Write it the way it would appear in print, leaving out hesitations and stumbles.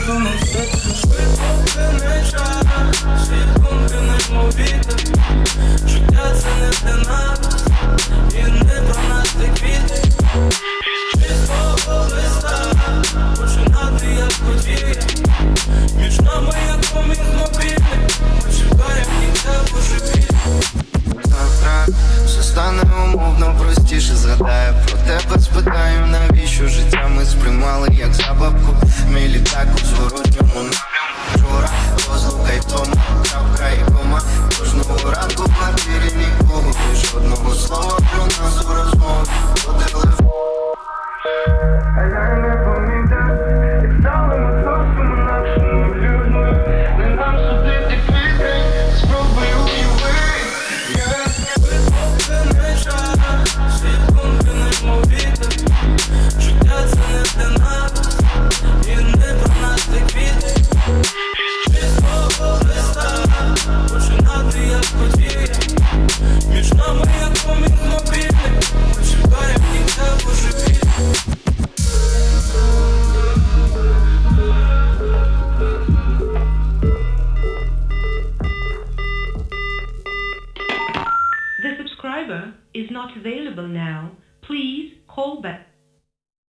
думав, що це швидко не час, секунди немов вітер. Життя це не для нас, і не про нас ті квіти. Із чистого листа починати як подія. Між нами як поміг мобільний, ми чекаємо кінця поживі. Завтра все стане умовно простіше. Згадаю про тебе, спитаю, навіщо життя ми сприймали як забавку. Мій літак у зворотньому напрямку. Вчора розлука й втома, крапка і кома. Кожного ранку в квартирі нікого, і жодного слова про нас у розмові по телефону. А я не помітив, як стали ми зовсім інакшими людьми. Не нам судити квітень, спробуй уяви. Не час, секунди немов вітер. Життя це не для нас, і не про нас ті квіти. Із чистого листа починати як подія. Між нами як поміг мобільний, ми чекаємо кінця поживі. The subscriber is not available now. Please call back.